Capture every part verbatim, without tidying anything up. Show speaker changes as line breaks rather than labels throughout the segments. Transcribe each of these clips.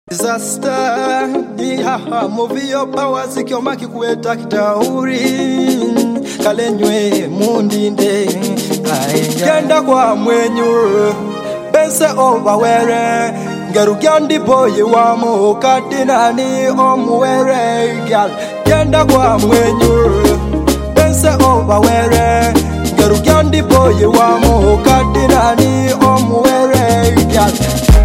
Disaster, yeah, movie your power sikioma kikueta kitauri kalenywe mundinde genda kwa mwenyu bense overwere ngarugyandi boy wa mu kadinani omwere gal genda kwa mwenyu bense overwere ngarugyandi boy wa mu kadinani omwere gal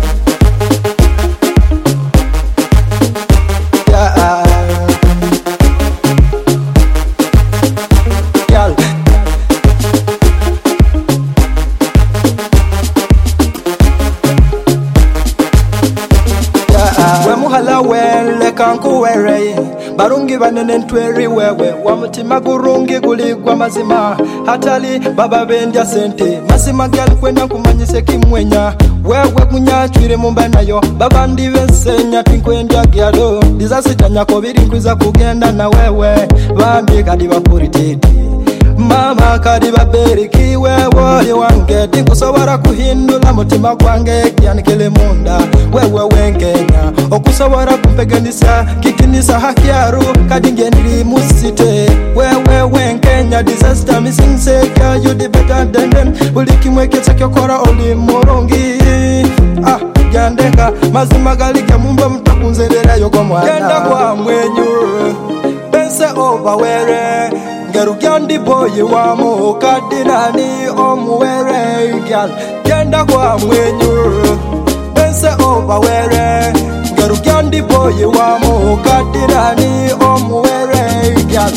Wemuhala wele kanku were barungi banene ntweri wewe wamutima gurungi guligwa mazima hatali baba bendya sente masima gal kwenda kumanyise kimwenya wewe kunyachwire mumba nayo baba ndivensenya twinkwendya gyalo dizasitanya ko biri nkwiza kugenda na wewe bambi kadi bapuriteti mama kadi baberiki wewe wange tinkusobora kuhindula mutima kwange kyanikele munda wewe wenkenya okusobora kumpeganisa kikinisa hakyaru kadi ngendiri musite wewe wenkenya disaster missing say you the better than them ulikimwekeza kyokora oli morongi ah yandeka mazima galike mumba mtakunzerera yoko mwana genda kwa mwenyu bense overwere ngarugyandi boy wa mu kadinani omwere gal genda kwa mwenyu bense overwere ngarugyandi boy wa mu kadinani omwere gal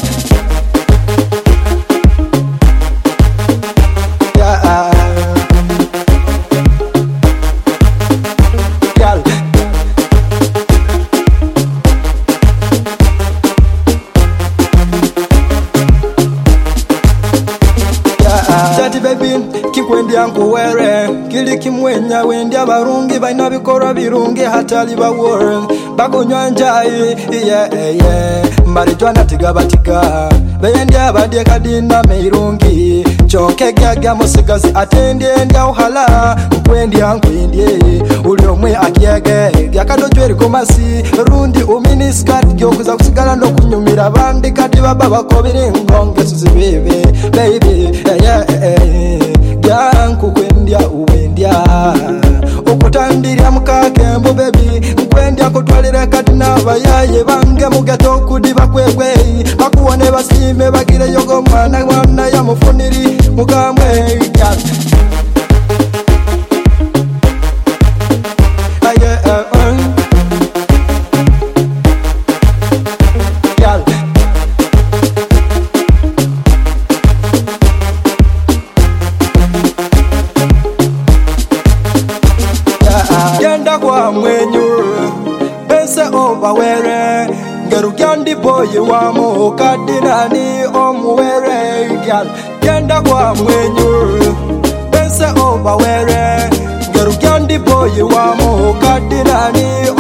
yeah. Gal Chati baby kikwendi yangu were kili kimwenya wendi abarungi baina bikora birungi hatali bawore bakunywa njai yeah yeah mbali twana tiga batiga bendi abadye kadina meirungi choke gaga musigazi atendye ndya uhala kwendi yangu indye uli omwe akiyege yakadojweri komasi rundi uminiskat gyokuza kusigala no kunyumira bandi kati baba bakobiri ngonge suzibebe baby yeah yeah yanku kwendya uwendya okutandirya mukakembo baby kwendya kutwalira kati nabayaye bange mugeto kudiba kwegwe bakuone basime bagire yogo mwana mwana ya mufuniri mukamwe gal aye uh, gal genda kwa mwenyu bense overwere ngarugyandi boy wa mu kadinani omwere gal genda kwa mwenyu bense overwere ngarugyandi boy wa mu kadinani